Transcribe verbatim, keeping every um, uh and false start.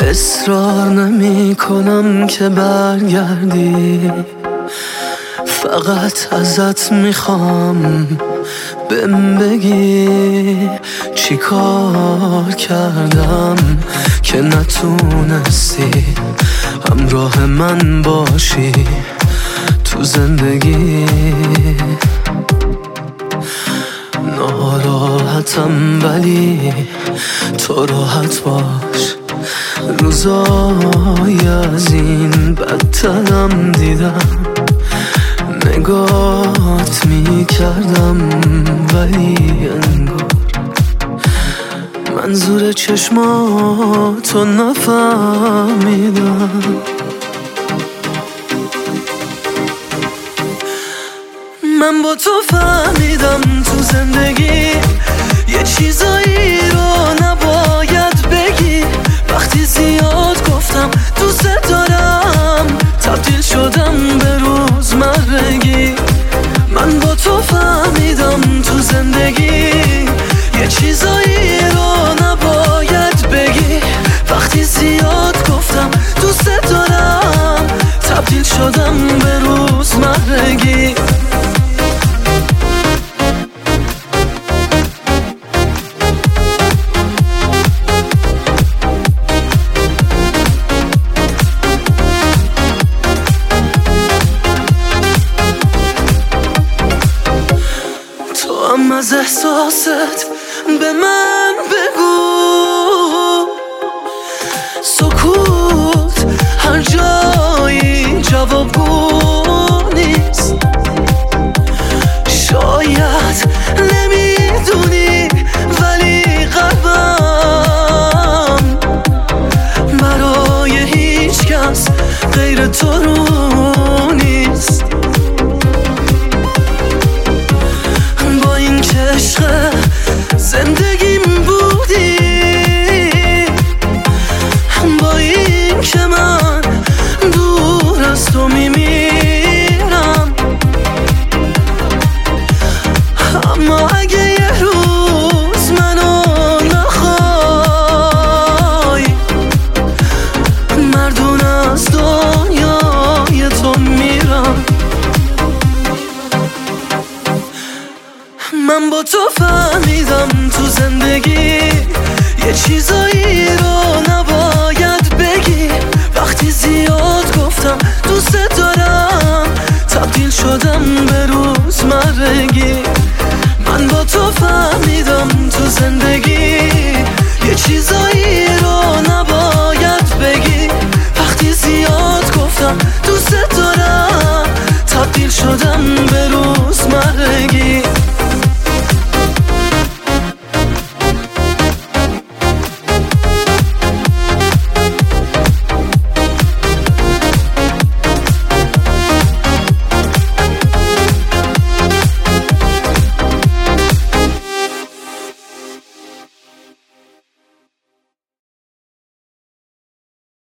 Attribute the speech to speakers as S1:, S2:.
S1: اصرار نمی کنم که برگردی، فقط ازت میخوام بهم بگی چی کار کردم که نتونستی همراه من باشی تو زندگی. ناراحتم ولی تو راحت باش، روزای از این بدترم دیدم، نگات میکردم ولی انگار منظور چشماتو نفهمیدم. من با تو فهمیدم تو زندگی یه چیزایی رو نباید بگی، وقتی زیاد گفتم دوست دارم تبدیل شدم به روزمرگی. من با تو فهمیدم تو زندگی یه چیزایی رو نباید بگی، وقتی زیاد گفتم دوست دارم تبدیل شدم به روزمرگی. از احساست به من بگو، سکوت هر جایی جوابگو نیست. شاید نمیدونی ولی قلبم برای هیچ کس غیر تو رو نیست. زندگیم بودی با این که من دور از تو میمیرم، اما اگه یه روز منو نخوای مردون از دنیای تو میرم. من با تو فهمیدم تو زندگی یه چیزا